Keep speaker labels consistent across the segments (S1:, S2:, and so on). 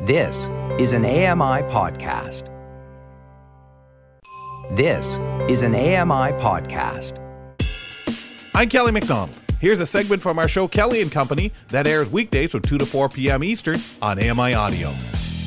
S1: This is an AMI podcast. This is an AMI podcast.
S2: I'm Kelly McDonald. Here's a segment from our show Kelly and Company that airs weekdays from 2 to 4 p.m. Eastern on AMI Audio.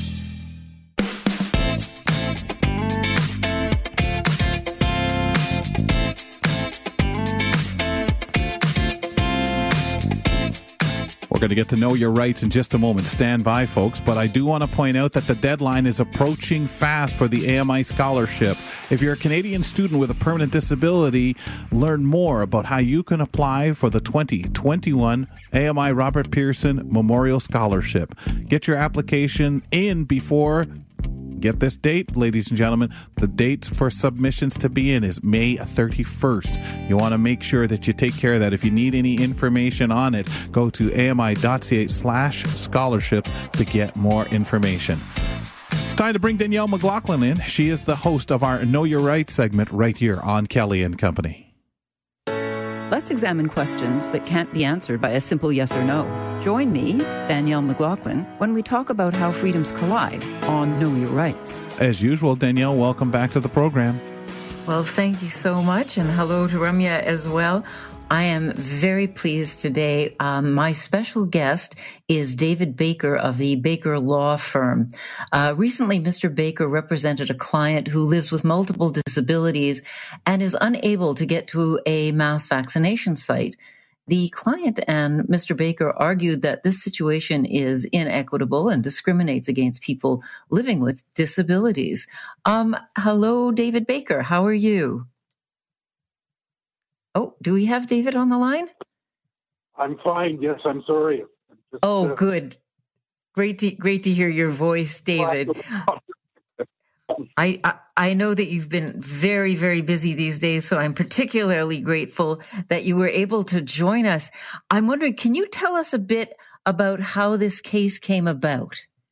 S2: We're going to get to know your rights in just a moment. Stand by, folks. But I do want to point out that the deadline is approaching fast for the AMI Scholarship. If you're a Canadian student with a permanent disability, learn more about how you can apply for the 2021 AMI Robert Pearson Memorial Scholarship. Get your application in before... Get this date, ladies and gentlemen. The date for submissions to be in is May 31st. You want to make sure that you take care of that. If you need any information on it, go to ami.ca/scholarship to get more information. It's time to bring Danielle McLaughlin in. She is the host of our Know Your Rights segment right here on Kelly and Company.
S3: Let's examine questions that can't be answered by a simple yes or no. Join me, Danielle McLaughlin, when we talk about how freedoms collide on Know Your Rights. As usual, Danielle, welcome back to the program.
S4: Well, thank you so much, and hello to Ramya as well. I am very pleased today. My special guest is David Baker of the Baker Law Firm. Recently, Mr. Baker represented a client who lives with multiple disabilities and is unable to get to a mass vaccination site. The client and Mr. Baker argued that this situation is inequitable and discriminates against people living with disabilities. Hello, David Baker. How are you? Oh, do we have David on the line?
S5: I'm fine. Yes, I'm sorry.
S4: Good. Great to hear your voice, David. I know that you've been very, very busy these days, so I'm particularly grateful that you were able to join us. I'm wondering, can you tell us a bit about how this case came about?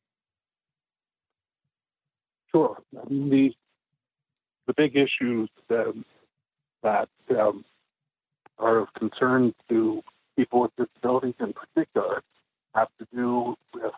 S5: Sure. I mean, the big issues that are of concern to people with disabilities in particular have to do with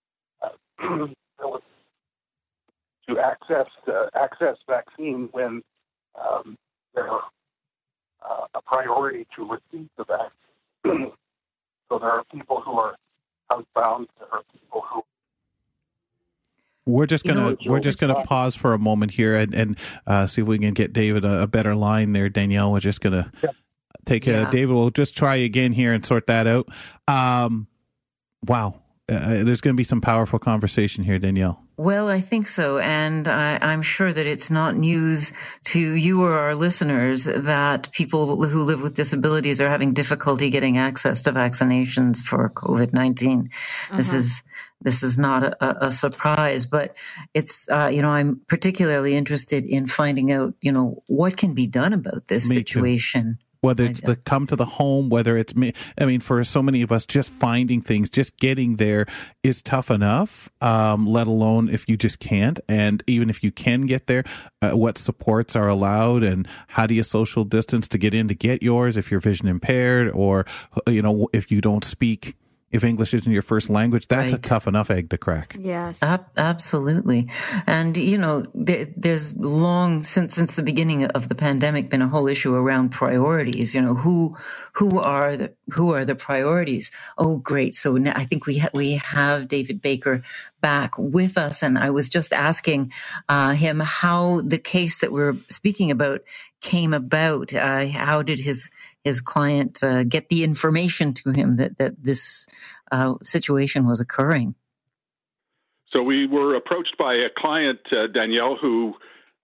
S5: to access vaccine when they're a priority to receive the vaccine. So there are people who are housebound. There are people who.
S2: We're just gonna pause for a moment here and see if we can get David a better line there. Danielle, we're just gonna take David. We'll just try again here and sort that out. Wow, there's going to be some powerful conversation here, Danielle.
S4: Well, I think so, and I'm sure that it's not news to you or our listeners that people who live with disabilities are having difficulty getting access to vaccinations for COVID-19. This is not a surprise, but it's, I'm particularly interested in finding out, what can be done about this situation.
S2: Whether it's the come to the home, whether it's for so many of us, just finding things, just getting there is tough enough, let alone if you just can't. And even if you can get there, what supports are allowed and how do you social distance to get in to get yours if you're vision impaired or, if you don't speak. If English isn't your first language, that's a tough enough egg to crack.
S4: Yes, absolutely. And there's long since the beginning of the pandemic been a whole issue around priorities. Who are the priorities? Oh, great! So now I think we have David Baker back with us, and I was just asking him how the case that we're speaking about came about. How did his client get the information to him that this situation was occurring?
S6: So we were approached by a client, Danielle, who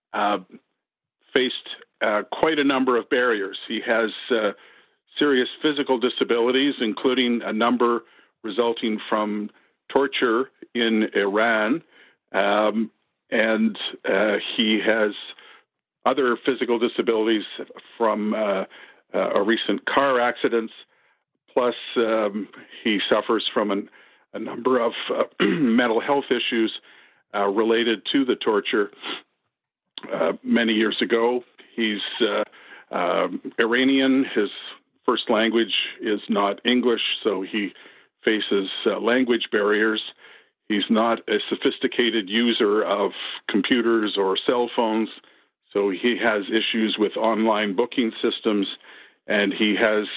S6: faced quite a number of barriers. He has serious physical disabilities, including a number resulting from torture in Iran, and he has other physical disabilities from a recent car accidents, plus he suffers from a number of mental health issues related to the torture. Many years ago, he's Iranian. His first language is not English, so he faces language barriers. He's not a sophisticated user of computers or cell phones, so he has issues with online booking systems, and he has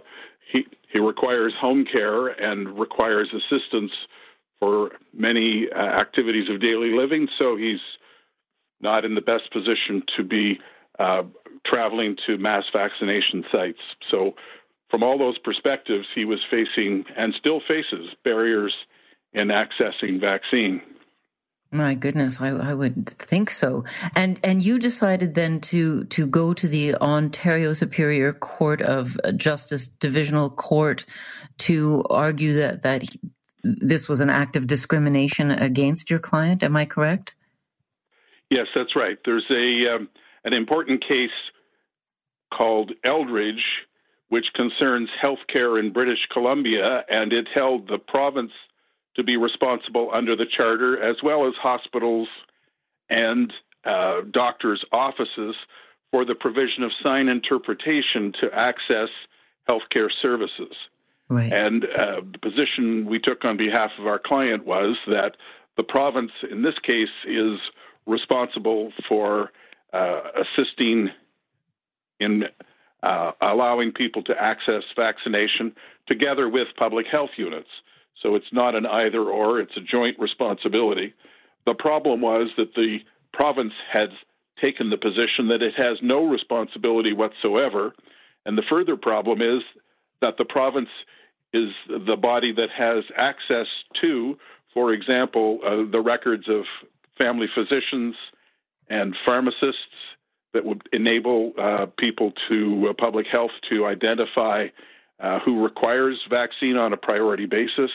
S6: he requires home care and requires assistance for many activities of daily living. So he's not in the best position to be traveling to mass vaccination sites. So from all those perspectives, he was facing and still faces barriers in accessing vaccine.
S4: My goodness, I would think so. And you decided then to go to the Ontario Superior Court of Justice Divisional Court to argue that this was an act of discrimination against your client. Am I correct?
S6: Yes, that's right. There's an important case called Eldridge, which concerns healthcare in British Columbia, and it held the province to be responsible under the charter, as well as hospitals and doctors' offices, for the provision of sign interpretation to access healthcare services.
S4: Right.
S6: And the position we took on behalf of our client was that the province, in this case, is responsible for assisting in allowing people to access vaccination together with public health units. So it's not an either or, it's a joint responsibility. The problem was that the province had taken the position that it has no responsibility whatsoever. And the further problem is that the province is the body that has access to, for example, the records of family physicians and pharmacists that would enable people to public health to identify who requires vaccine on a priority basis.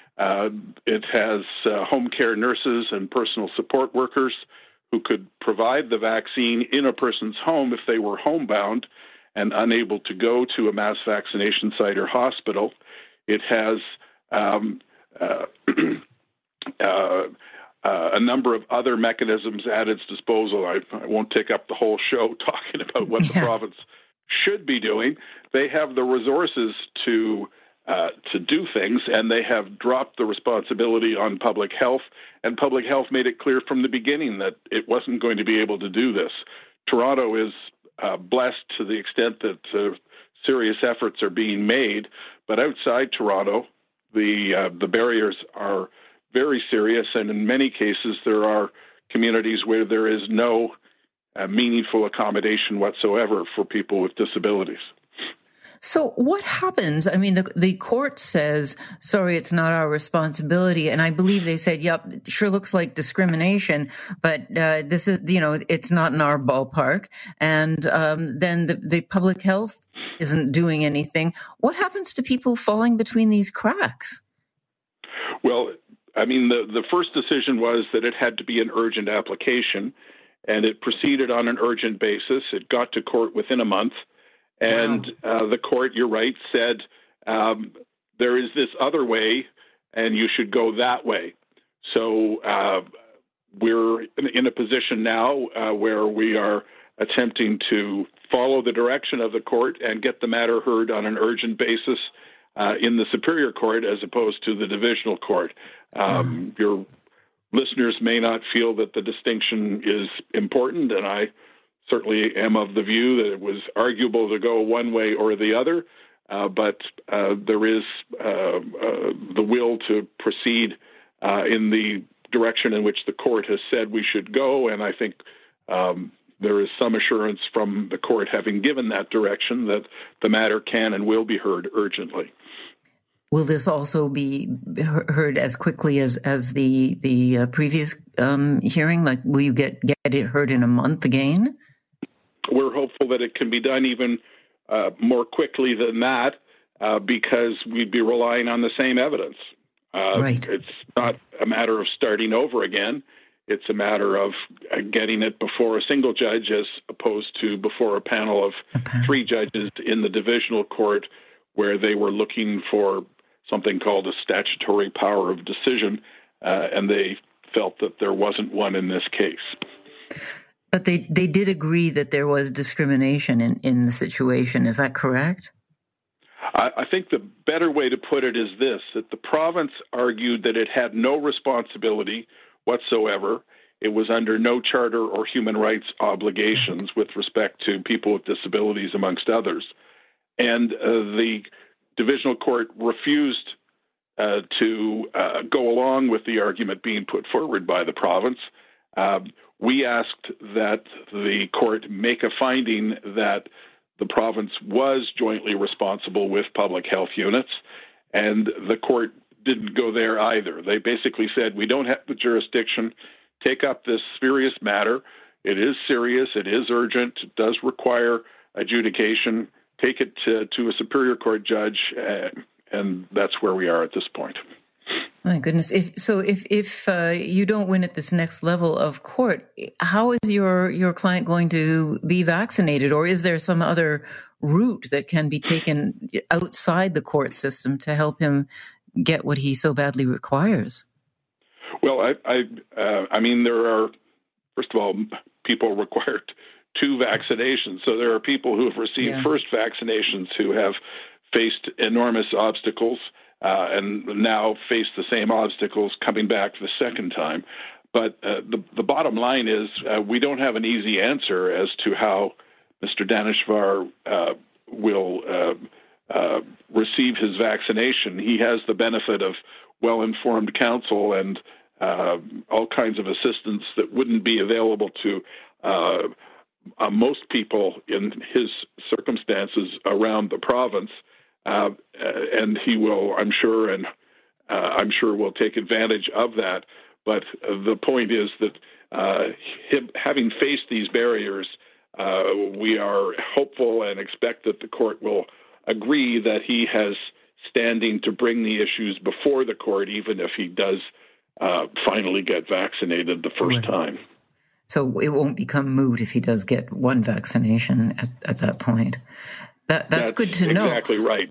S6: It has home care nurses and personal support workers who could provide the vaccine in a person's home if they were homebound and unable to go to a mass vaccination site or hospital. It has a number of other mechanisms at its disposal. I won't take up the whole show talking about what the province should be doing. They have the resources to do things, and they have dropped the responsibility on public health, and public health made it clear from the beginning that it wasn't going to be able to do this. Toronto is blessed to the extent that serious efforts are being made, but outside Toronto, the barriers are very serious, and in many cases there are communities where there is no meaningful accommodation whatsoever for people with disabilities.
S4: So what happens? I mean, the court says, sorry, it's not our responsibility. And I believe they said, yep, it sure looks like discrimination, but this is, it's not in our ballpark. And then the public health isn't doing anything. What happens to people falling between these cracks?
S6: Well, I mean, the first decision was that it had to be an urgent application, and it proceeded on an urgent basis. It got to court within a month. And the court, you're right, said there is this other way, and you should go that way. So we're in a position now where we are attempting to follow the direction of the court and get the matter heard on an urgent basis in the Superior Court as opposed to the Divisional Court. Your listeners may not feel that the distinction is important, and I certainly am of the view that it was arguable to go one way or the other, but there is the will to proceed in the direction in which the court has said we should go, and I think there is some assurance from the court having given that direction that the matter can and will be heard urgently.
S4: Will this also be heard as quickly as the previous hearing? Like, will you get it heard in a month again?
S6: We're hopeful that it can be done even more quickly than that because we'd be relying on the same evidence.
S4: Right.
S6: It's not a matter of starting over again. It's a matter of getting it before a single judge as opposed to before a panel of three judges in the Divisional Court, where they were looking for something called a statutory power of decision, and they felt that there wasn't one in this case.
S4: But they did agree that there was discrimination in the situation. Is that correct?
S6: I think the better way to put it is this, that the province argued that it had no responsibility whatsoever. It was under no charter or human rights obligations with respect to people with disabilities, amongst others. And the Divisional Court refused to go along with the argument being put forward by the province. We asked that the court make a finding that the province was jointly responsible with public health units, and the court didn't go there either. They basically said, we don't have the jurisdiction, take up this serious matter. It is serious, it is urgent, it does require adjudication, take it to a Superior Court judge, and that's where we are at this point.
S4: My goodness. If you don't win at this next level of court, how is your client going to be vaccinated? Or is there some other route that can be taken outside the court system to help him get what he so badly requires?
S6: Well, I mean, there are, first of all, people required 2 vaccinations. So there are people who have received first vaccinations who have faced enormous obstacles and now face the same obstacles coming back the second time. But the bottom line is we don't have an easy answer as to how Mr. Daneshvar will receive his vaccination. He has the benefit of well-informed counsel and all kinds of assistance that wouldn't be available to most people in his circumstances around the province. And he will, I'm sure will take advantage of that. But the point is that him having faced these barriers, we are hopeful and expect that the court will agree that he has standing to bring the issues before the court, even if he does finally get vaccinated the first time.
S4: So it won't become moot if he does get one vaccination at that point. That's good to know.
S6: Exactly right.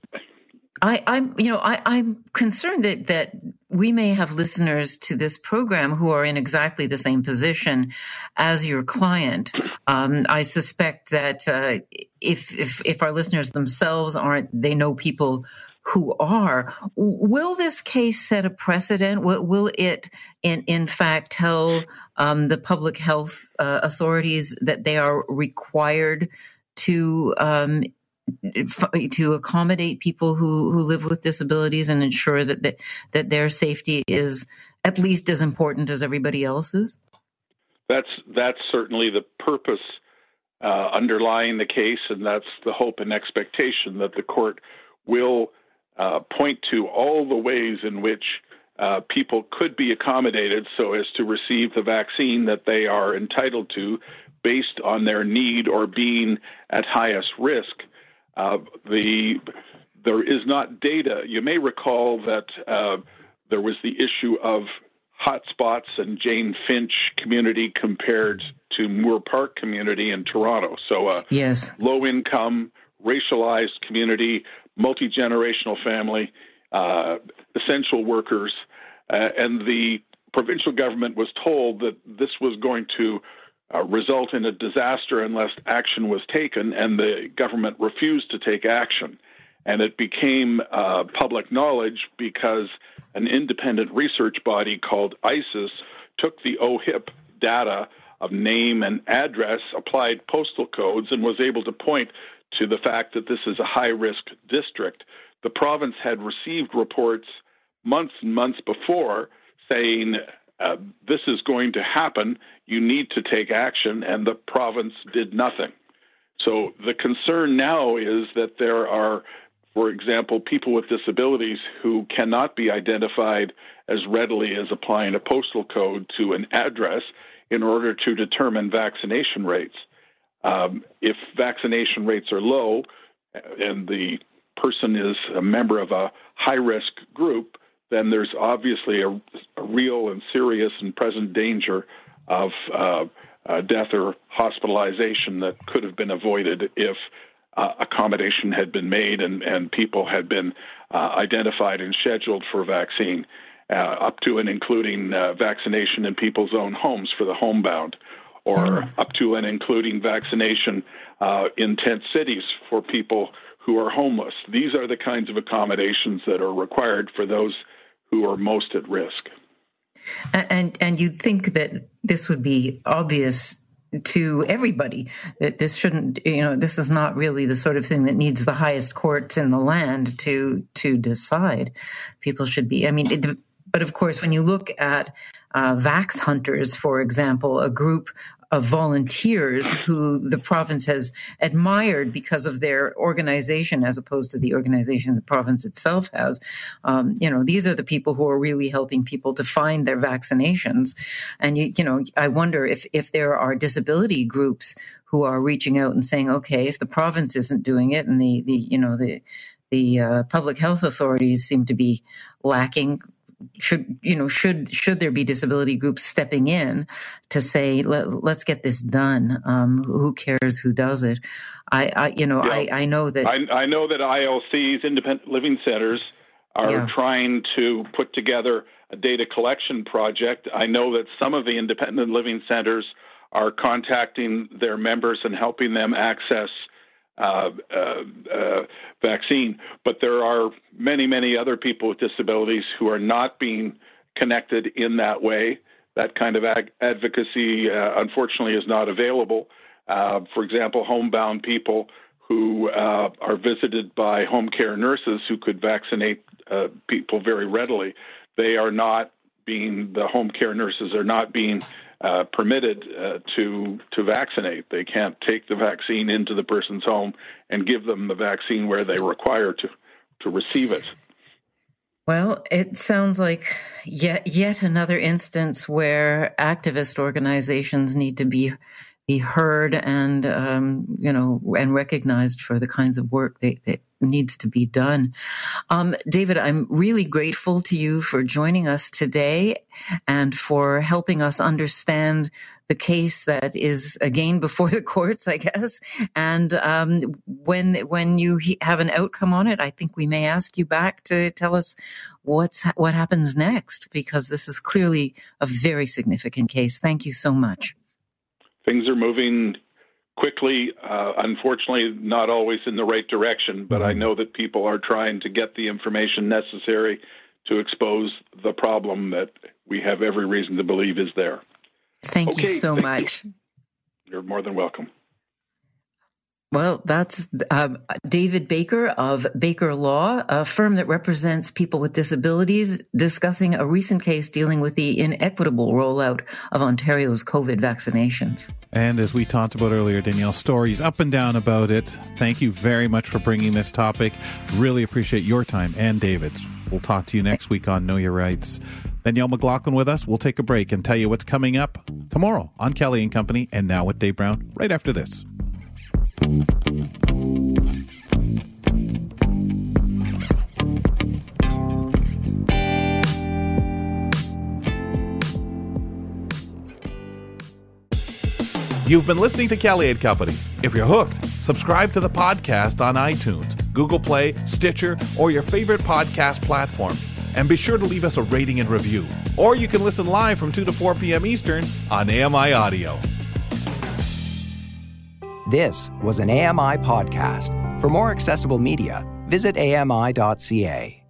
S4: I'm concerned that we may have listeners to this program who are in exactly the same position as your client. I suspect that if our listeners themselves aren't, they know people who are. Will this case set a precedent? Will it, in fact, tell the public health authorities that they are required to accommodate people who live with disabilities and ensure that their safety is at least as important as everybody else's?
S6: That's certainly the purpose underlying the case, and that's the hope and expectation that the court will point to all the ways in which people could be accommodated so as to receive the vaccine that they are entitled to based on their need or being at highest risk. There is not data. You may recall that there was the issue of hotspots and Jane Finch community compared to Moore Park community in Toronto. So
S4: yes,
S6: low-income, racialized community, multi-generational family, essential workers, and the provincial government was told that this was going to result in a disaster unless action was taken, and the government refused to take action. And it became public knowledge because an independent research body called ISIS took the OHIP data of name and address, applied postal codes, and was able to point to the fact that this is a high-risk district. The province had received reports months and months before saying, this is going to happen, you need to take action, and the province did nothing. So the concern now is that there are, for example, people with disabilities who cannot be identified as readily as applying a postal code to an address in order to determine vaccination rates. If vaccination rates are low and the person is a member of a high-risk group, then there's obviously a real and serious and present danger of death or hospitalization that could have been avoided if accommodation had been made and people had been identified and scheduled for vaccine, up to and including vaccination in people's own homes for the homebound, or up to and including vaccination in tent cities for people who are homeless. These are the kinds of accommodations that are required for those who are most at risk.
S4: And you'd think that this would be obvious to everybody, that this shouldn't, this is not really the sort of thing that needs the highest court in the land to decide. People should be, but of course, when you look at Vax Hunters, for example, a group of volunteers who the province has admired because of their organization as opposed to the organization the province itself has. These are the people who are really helping people to find their vaccinations. And, I wonder if there are disability groups who are reaching out and saying, okay, if the province isn't doing it and the public health authorities seem to be lacking, should there be disability groups stepping in to say, let's get this done? Who cares who does it? I know that
S6: ILC's independent living centers are trying to put together a data collection project. I know that some of the independent living centers are contacting their members and helping them access vaccine, but there are many, many other people with disabilities who are not being connected in that way. That kind of advocacy, unfortunately, is not available. For example, homebound people who are visited by home care nurses who could vaccinate people very readily. The home care nurses are not being permitted to vaccinate. They can't take the vaccine into the person's home and give them the vaccine where they require to receive it.
S4: Well, it sounds like yet another instance where activist organizations need to be heard and and recognized for the kinds of work that needs to be done. David, I'm really grateful to you for joining us today and for helping us understand the case that is again before the courts, I guess. And when you have an outcome on it, I think we may ask you back to tell us what happens next, because this is clearly a very significant case. Thank you so much.
S6: Things are moving quickly, unfortunately, not always in the right direction, but I know that people are trying to get the information necessary to expose the problem that we have every reason to believe is there.
S4: Thank you so much.
S6: You're more than welcome.
S4: Well, that's David Baker of Baker Law, a firm that represents people with disabilities, discussing a recent case dealing with the inequitable rollout of Ontario's COVID vaccinations.
S2: And as we talked about earlier, Danielle, stories up and down about it. Thank you very much for bringing this topic. Really appreciate your time and David's. We'll talk to you next week on Know Your Rights. Danielle McLaughlin with us. We'll take a break and tell you what's coming up tomorrow on Kelly and Company, and now with Dave Brown right after this.
S7: You've been listening to Kelly and Company. If you're hooked, subscribe to the podcast on iTunes, Google Play, Stitcher, or your favorite podcast platform. And be sure to leave us a rating and review. Or you can listen live from 2 to 4 p.m. Eastern on AMI Audio.
S1: This was an AMI podcast. For more accessible media, visit ami.ca.